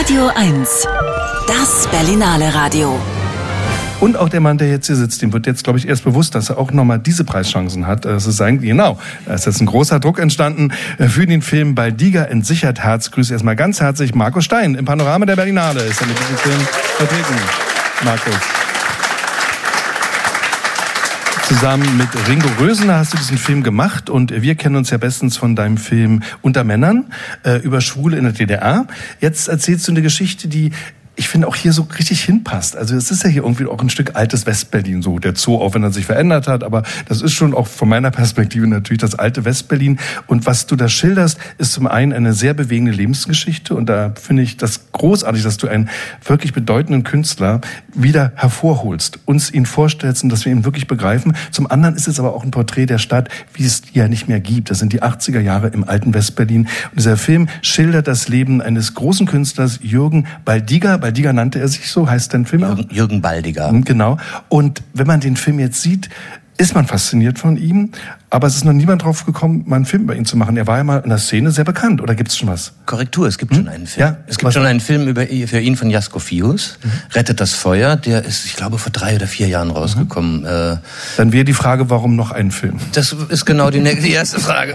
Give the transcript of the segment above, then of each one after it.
Radio 1, das Berlinale Radio. Und auch der Mann, der jetzt hier sitzt, dem wird jetzt, glaube ich, erst bewusst, dass er auch nochmal diese Preischancen hat. Das ist eigentlich, genau, da ist jetzt ein großer Druck entstanden für den Film Baldiger entsichert Herz. Grüße erstmal ganz herzlich Markus Stein. Im Panorama der Berlinale ist er mit diesem Film vertreten. Markus. Zusammen mit Ringo Rösener hast du diesen Film gemacht und wir kennen uns ja bestens von deinem Film Unter Männern über Schwule in der DDR. Jetzt erzählst du eine Geschichte, die ich finde auch hier so richtig hinpasst. Also es ist ja hier irgendwie auch ein Stück altes Westberlin, so der Zoo, auch wenn er sich verändert hat, aber das ist schon auch von meiner Perspektive natürlich das alte Westberlin. Und was du da schilderst, ist zum einen eine sehr bewegende Lebensgeschichte und da finde ich das großartig, dass du einen wirklich bedeutenden Künstler wieder hervorholst, uns ihn vorstellst und dass wir ihn wirklich begreifen. Zum anderen ist es aber auch ein Porträt der Stadt, wie es die ja nicht mehr gibt. Das sind die 80er Jahre im alten Westberlin. Und dieser Film schildert das Leben eines großen Künstlers, Jürgen Baldiger. Baldiger nannte er sich so, heißt der Film auch? Jürgen Baldiger. Genau. Und wenn man den Film jetzt sieht, ist man fasziniert von ihm, aber es ist noch niemand drauf gekommen, mal einen Film über ihn zu machen. Er war ja mal in der Szene sehr bekannt, oder gibt's schon was? Korrektur, es gibt schon einen Film. Ja, es gibt schon einen Film für ihn von Jasko Fius, Rettet das Feuer, der ist, ich glaube, vor 3 oder 4 Jahren rausgekommen. Dann wäre die Frage, warum noch ein Film? Das ist genau die erste Frage.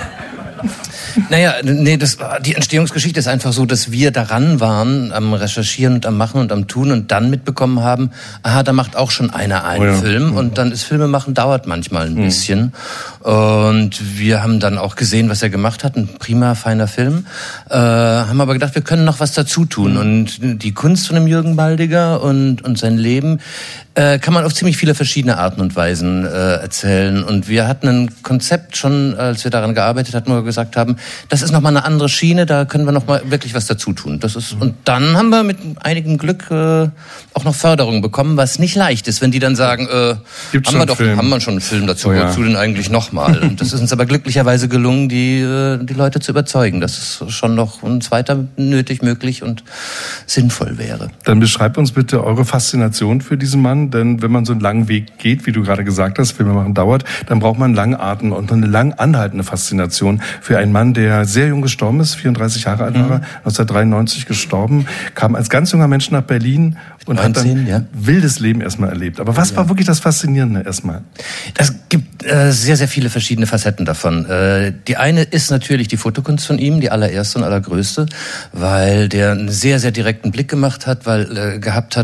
Naja, nee, die Entstehungsgeschichte ist einfach so, dass wir daran waren, am Recherchieren und am Machen und am Tun und dann mitbekommen haben, aha, da macht auch schon einer einen Film und dann ist Filmemachen dauert manchmal ein bisschen und wir haben dann auch gesehen, was er gemacht hat, ein prima, feiner Film, haben aber gedacht, wir können noch was dazu tun und die Kunst von dem Jürgen Baldiger und sein Leben kann man auf ziemlich viele verschiedene Arten und Weisen erzählen. Und wir hatten ein Konzept schon, als wir daran gearbeitet hatten, wo wir gesagt haben, das ist nochmal eine andere Schiene, da können wir nochmal wirklich was dazu tun. Und dann haben wir mit einigem Glück auch noch Förderung bekommen, was nicht leicht ist, wenn die dann sagen, haben wir schon einen Film dazu, wozu denn eigentlich nochmal? Und das ist uns aber glücklicherweise gelungen, die Leute zu überzeugen, dass es schon noch ein zweiter nötig, möglich und sinnvoll wäre. Dann beschreibt uns bitte eure Faszination für diesen Mann. Denn wenn man so einen langen Weg geht, wie du gerade gesagt hast, Filme machen dauert, dann braucht man einen langen Atem und eine lang anhaltende Faszination für einen Mann, der sehr jung gestorben ist, 34 Jahre alt war er, 1993 gestorben, kam als ganz junger Mensch nach Berlin und 19, hat dann wildes Leben erstmal erlebt. Aber was war wirklich das Faszinierende erstmal? Es gibt sehr, sehr viele verschiedene Facetten davon. Die eine ist natürlich die Fotokunst von ihm, die allererste und allergrößte, weil der einen sehr, sehr direkten Blick gehabt hat, weil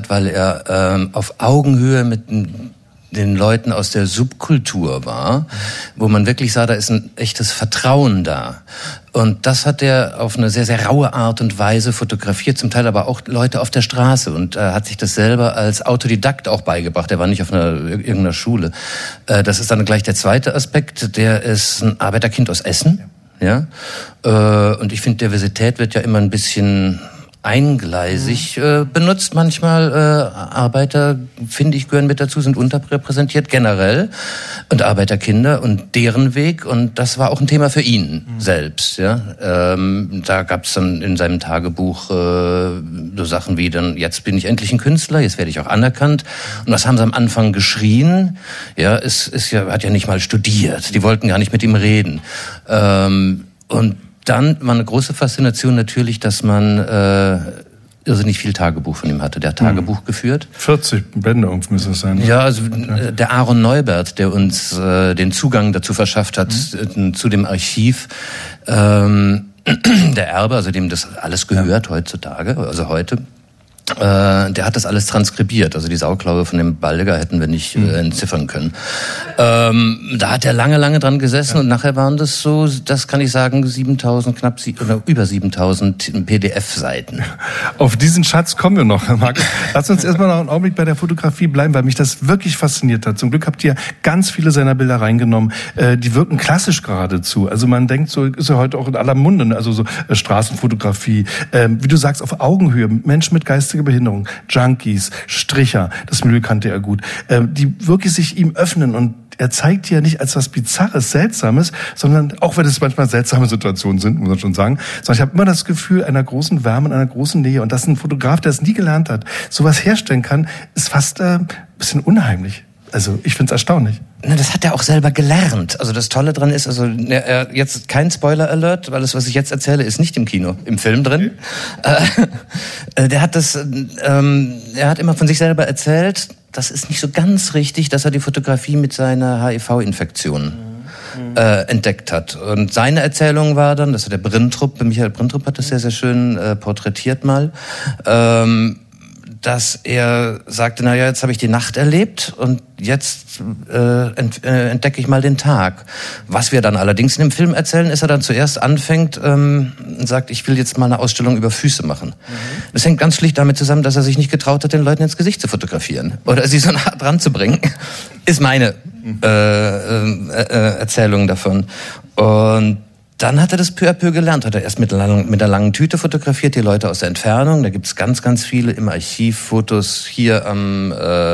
er auf Augenhöhe mit den Leuten aus der Subkultur war, wo man wirklich sah, da ist ein echtes Vertrauen da. Und das hat er auf eine sehr, sehr raue Art und Weise fotografiert, zum Teil aber auch Leute auf der Straße und hat sich das selber als Autodidakt auch beigebracht. Er war nicht auf irgendeiner Schule. Das ist dann gleich der zweite Aspekt. Der ist ein Arbeiterkind aus Essen. Ja? Und ich finde, Diversität wird ja immer ein bisschen eingleisig benutzt. Manchmal Arbeiter, finde ich, gehören mit dazu, sind unterrepräsentiert generell und Arbeiterkinder und deren Weg und das war auch ein Thema für ihn selbst. Ja, da gab es dann in seinem Tagebuch so Sachen wie dann jetzt bin ich endlich ein Künstler, jetzt werde ich auch anerkannt und das haben sie am Anfang geschrien. Ja, hat ja nicht mal studiert, die wollten gar nicht mit ihm reden und dann war eine große Faszination natürlich, dass man irrsinnig viel Tagebuch von ihm hatte. Der hat Tagebuch geführt. 40 Bände müsste es sein. Ja, also der Aaron Neubert, der uns den Zugang dazu verschafft hat, zu dem Archiv, der Erbe, also dem das alles gehört heutzutage, also heute. Der hat das alles transkribiert, also die Sauklaue von dem Baldiger hätten wir nicht entziffern können. Da hat er lange, lange dran gesessen und nachher waren das so, das kann ich sagen, über 7000 PDF-Seiten. Auf diesen Schatz kommen wir noch, Herr Marc. Lass uns erstmal noch einen Augenblick bei der Fotografie bleiben, weil mich das wirklich fasziniert hat. Zum Glück habt ihr ganz viele seiner Bilder reingenommen. Die wirken klassisch geradezu. Also man denkt, so ist ja heute auch in aller Munde, also so Straßenfotografie. Wie du sagst, auf Augenhöhe, Menschen mit geistiger Behinderung, Junkies, Stricher, das Milieu kannte er gut, die wirklich sich ihm öffnen und er zeigt ja nicht als was Bizarres, Seltsames, sondern, auch wenn es manchmal seltsame Situationen sind, muss man schon sagen, sondern ich habe immer das Gefühl einer großen Wärme und einer großen Nähe und dass ein Fotograf, der es nie gelernt hat, sowas herstellen kann, ist fast ein bisschen unheimlich. Also ich finde es erstaunlich. Na, das hat er auch selber gelernt. Also das Tolle dran ist, also jetzt kein Spoiler-Alert, weil das, was ich jetzt erzähle, ist nicht im Kino, im Film drin. Der hat er hat immer von sich selber erzählt, das ist nicht so ganz richtig, dass er die Fotografie mit seiner HIV-Infektion entdeckt hat. Und seine Erzählung war dann, das hat der Michael Brintrup hat das sehr, sehr schön porträtiert mal, dass er sagte, naja, jetzt habe ich die Nacht erlebt und jetzt entdecke ich mal den Tag. Was wir dann allerdings in dem Film erzählen, ist, er dann zuerst anfängt und sagt, ich will jetzt mal eine Ausstellung über Füße machen. Das hängt ganz schlicht damit zusammen, dass er sich nicht getraut hat, den Leuten ins Gesicht zu fotografieren oder sie so nah dran zu bringen. Ist meine Erzählung davon. Und dann hat er das peu à peu gelernt. Hat er erst mit der langen Tüte fotografiert, die Leute aus der Entfernung. Da gibt's ganz, ganz viele im Archiv Fotos hier am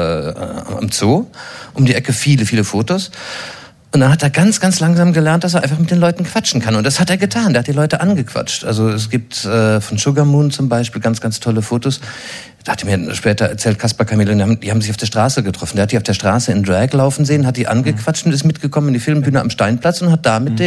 Zoo. Um die Ecke viele, viele Fotos. Und dann hat er ganz, ganz langsam gelernt, dass er einfach mit den Leuten quatschen kann. Und das hat er getan. Der hat die Leute angequatscht. Also es gibt von Sugar Moon zum Beispiel ganz, ganz tolle Fotos. Da hat er mir später erzählt, Kaspar Kamele, die haben sich auf der Straße getroffen. Der hat die auf der Straße in Drag laufen sehen, hat die angequatscht und ist mitgekommen in die Filmbühne am Steinplatz und hat da mit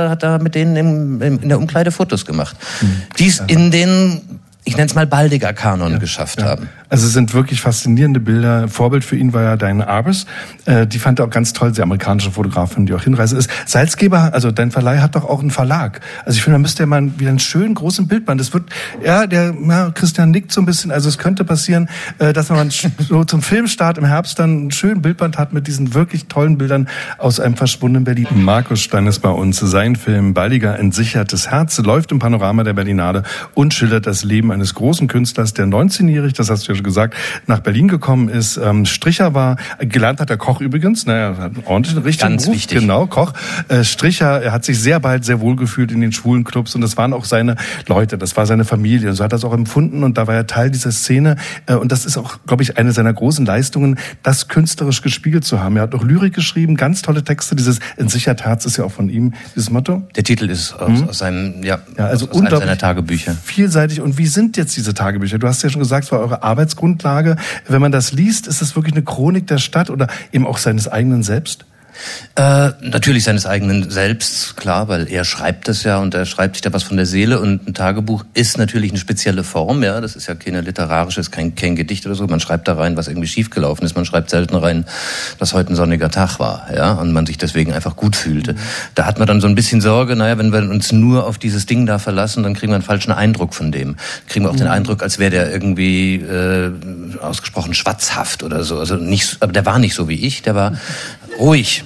denen in der Umkleide Fotos gemacht. Die es in den, ich nenne es mal, baldiger Kanon geschafft haben. Also es sind wirklich faszinierende Bilder. Vorbild für ihn war ja Diane Arbus. Die fand er auch ganz toll, die amerikanische Fotografin, die auch Hinreise ist. Salzgeber, also dein Verleih hat doch auch einen Verlag. Also ich finde, da müsste er mal wieder einen schönen großen Bildband. Das wird, Christian nickt so ein bisschen. Also es könnte passieren, dass man so zum Filmstart im Herbst dann einen schönen Bildband hat mit diesen wirklich tollen Bildern aus einem verschwundenen Berlin. Markus Stein ist bei uns. Sein Film Baldiger entsichertes Herz läuft im Panorama der Berlinale und schildert das Leben eines großen Künstlers, der 19-jährig, das hast du ja schon gesagt, nach Berlin gekommen ist, Stricher war, gelernt hat er Koch übrigens, hat einen ordentlichen, richtigen Ganz Beruf, wichtig. Genau, Koch. Stricher, er hat sich sehr bald sehr wohl gefühlt in den schwulen Clubs und das waren auch seine Leute, das war seine Familie, so hat er es auch empfunden und da war er Teil dieser Szene und das ist auch, glaube ich, eine seiner großen Leistungen, das künstlerisch gespiegelt zu haben. Er hat auch Lyrik geschrieben, ganz tolle Texte, dieses Entsichert Herz ist ja auch von ihm, dieses Motto. Der Titel ist aus seinem, also aus einem seiner Tagebücher. Vielseitig. Und wie sind jetzt diese Tagebücher? Du hast ja schon gesagt, es war eure Arbeitsgrundlage. Wenn man das liest, ist das wirklich eine Chronik der Stadt oder eben auch seines eigenen Selbst? Natürlich seines eigenen Selbst, klar, weil er schreibt es ja und er schreibt sich da was von der Seele und ein Tagebuch ist natürlich eine spezielle Form, ja, das ist ja keine literarisches, kein Gedicht oder so, man schreibt da rein, was irgendwie schiefgelaufen ist, man schreibt selten rein, dass heute ein sonniger Tag war, ja, und man sich deswegen einfach gut fühlte. Da hat man dann so ein bisschen Sorge, wenn wir uns nur auf dieses Ding da verlassen, dann kriegen wir einen falschen Eindruck von dem. Kriegen wir auch den Eindruck, als wäre der irgendwie ausgesprochen schwatzhaft oder so, also nicht, aber der war nicht so wie ich, der war ruhig.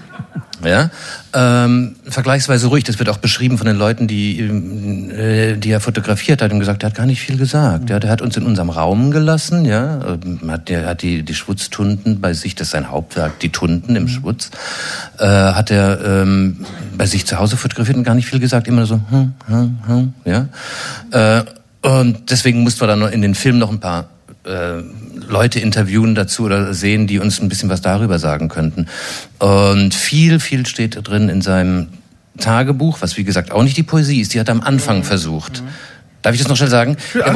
Ja, vergleichsweise ruhig. Das wird auch beschrieben von den Leuten, die er fotografiert hat und gesagt, er hat gar nicht viel gesagt. Ja, der hat uns in unserem Raum gelassen. Ja, der hat die Schwutztunden bei sich, das ist sein Hauptwerk, die Tunden im Schwutz, hat er bei sich zu Hause fotografiert und gar nicht viel gesagt. Immer so, ja. Und deswegen mussten wir dann noch in den Film noch ein paar Leute interviewen dazu oder sehen, die uns ein bisschen was darüber sagen könnten. Und viel steht drin in seinem Tagebuch, was wie gesagt auch nicht die Poesie ist, die hat er am Anfang versucht. Darf ich das noch schnell sagen?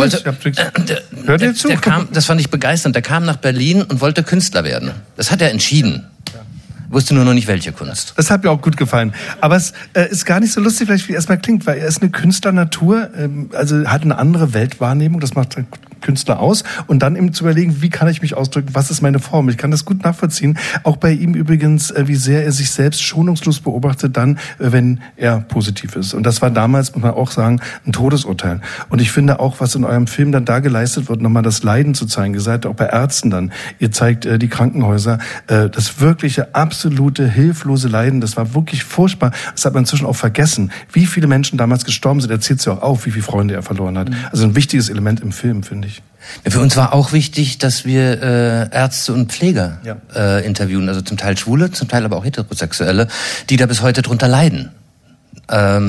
Hör dir zu. Das fand ich begeisternd, der kam nach Berlin und wollte Künstler werden. Das hat er entschieden. Wusste nur noch nicht, welche Kunst. Das hat mir auch gut gefallen. Aber es ist gar nicht so lustig, vielleicht wie es erstmal klingt, weil er ist eine Künstlernatur, also hat eine andere Weltwahrnehmung, das macht ein Künstler aus. Und dann eben zu überlegen, wie kann ich mich ausdrücken, was ist meine Form? Ich kann das gut nachvollziehen. Auch bei ihm übrigens, wie sehr er sich selbst schonungslos beobachtet dann, wenn er positiv ist. Und das war damals, muss man auch sagen, ein Todesurteil. Und ich finde auch, was in eurem Film dann da geleistet wird, nochmal das Leiden zu zeigen. Ihr seid auch bei Ärzten dann. Ihr zeigt die Krankenhäuser. Das wirkliche, absolute, hilflose Leiden, das war wirklich furchtbar. Das hat man inzwischen auch vergessen. Wie viele Menschen damals gestorben sind, erzählt sie auch auf, wie viele Freunde er verloren hat. Also ein wichtiges Element im Film, finde ich. Für uns war auch wichtig, dass wir Ärzte und Pfleger interviewen, also zum Teil Schwule, zum Teil aber auch Heterosexuelle, die da bis heute drunter leiden.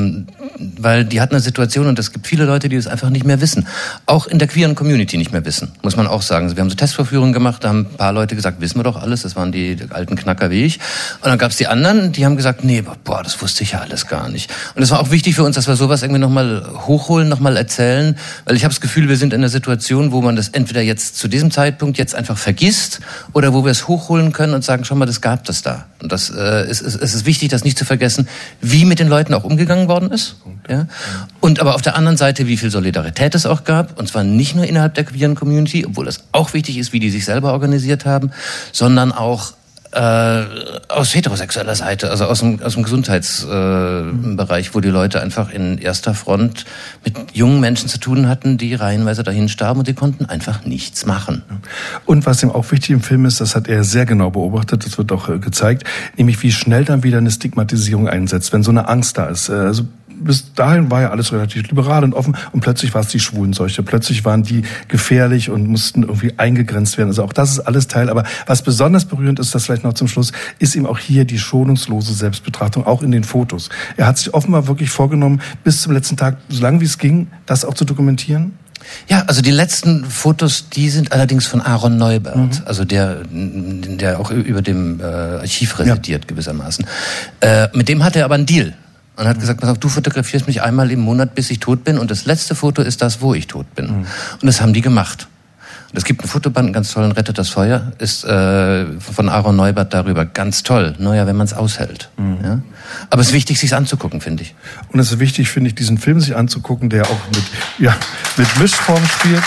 weil die hatten eine Situation, und es gibt viele Leute, die es einfach nicht mehr wissen. Auch in der queeren Community nicht mehr wissen, muss man auch sagen. Wir haben so Testvorführungen gemacht, da haben ein paar Leute gesagt, wissen wir doch alles, das waren die alten Knacker wie ich. Und dann gab es die anderen, die haben gesagt, nee, boah, das wusste ich ja alles gar nicht. Und es war auch wichtig für uns, dass wir sowas irgendwie nochmal hochholen, nochmal erzählen, weil ich habe das Gefühl, wir sind in einer Situation, wo man das entweder jetzt zu diesem Zeitpunkt jetzt einfach vergisst oder wo wir es hochholen können und sagen, schau mal, das gab es da. Und es ist wichtig, das nicht zu vergessen, wie mit den Leuten auch umgegangen worden ist. Ja? Und aber auf der anderen Seite, wie viel Solidarität es auch gab. Und zwar nicht nur innerhalb der queeren Community, obwohl das auch wichtig ist, wie die sich selber organisiert haben, sondern auch aus heterosexueller Seite, also aus dem Gesundheitsbereich, wo die Leute einfach in erster Front mit jungen Menschen zu tun hatten, die reihenweise dahin starben und die konnten einfach nichts machen. Und was ihm auch wichtig im Film ist, das hat er sehr genau beobachtet, das wird auch gezeigt, nämlich wie schnell dann wieder eine Stigmatisierung einsetzt, wenn so eine Angst da ist. Also bis dahin war ja alles relativ liberal und offen und plötzlich war es die Schwulenseuche. Plötzlich waren die gefährlich und mussten irgendwie eingegrenzt werden. Also auch das ist alles Teil. Aber was besonders berührend ist, das vielleicht noch zum Schluss, ist ihm auch hier die schonungslose Selbstbetrachtung, auch in den Fotos. Er hat sich offenbar wirklich vorgenommen, bis zum letzten Tag, so lange wie es ging, das auch zu dokumentieren. Ja, also die letzten Fotos, die sind allerdings von Aaron Neubert, also der auch über dem Archiv residiert gewissermaßen. Mit dem hat er aber einen Deal. Und hat gesagt, pass auf, du fotografierst mich einmal im Monat, bis ich tot bin. Und das letzte Foto ist das, wo ich tot bin. Und das haben die gemacht. Und es gibt einen Fotoband, einen ganz tollen, Rettet das Feuer, ist von Aaron Neubert darüber. Ganz toll. Naja, wenn man es aushält. Ja? Aber es ist wichtig, sich's anzugucken, finde ich. Und es ist wichtig, finde ich, diesen Film sich anzugucken, der auch mit Mischform spielt.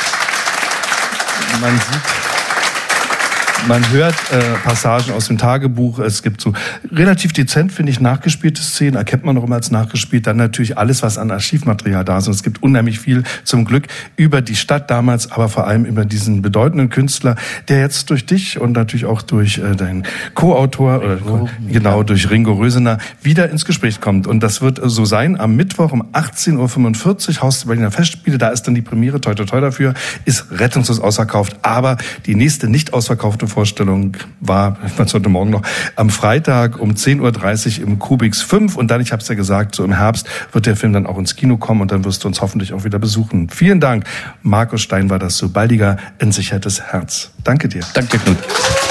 Man hört Passagen aus dem Tagebuch. Es gibt so relativ dezent, finde ich, nachgespielte Szenen. Erkennt man noch immer als nachgespielt. Dann natürlich alles, was an Archivmaterial da ist. Und es gibt unheimlich viel, zum Glück, über die Stadt damals, aber vor allem über diesen bedeutenden Künstler, der jetzt durch dich und natürlich auch durch deinen Co-Autor, durch Ringo Rösener, wieder ins Gespräch kommt. Und das wird so sein am Mittwoch um 18.45 Uhr, Haus der Berliner Festspiele. Da ist dann die Premiere, toi toi toi dafür, ist rettungslos ausverkauft. Aber die nächste nicht ausverkaufte Vorstellung war, heute Morgen noch, am Freitag um 10.30 Uhr im Kubix 5 und dann, ich habe es ja gesagt, so im Herbst wird der Film dann auch ins Kino kommen und dann wirst du uns hoffentlich auch wieder besuchen. Vielen Dank. Markus Stein war das, so baldiger entsichertes Herz. Danke dir. Danke, Knut.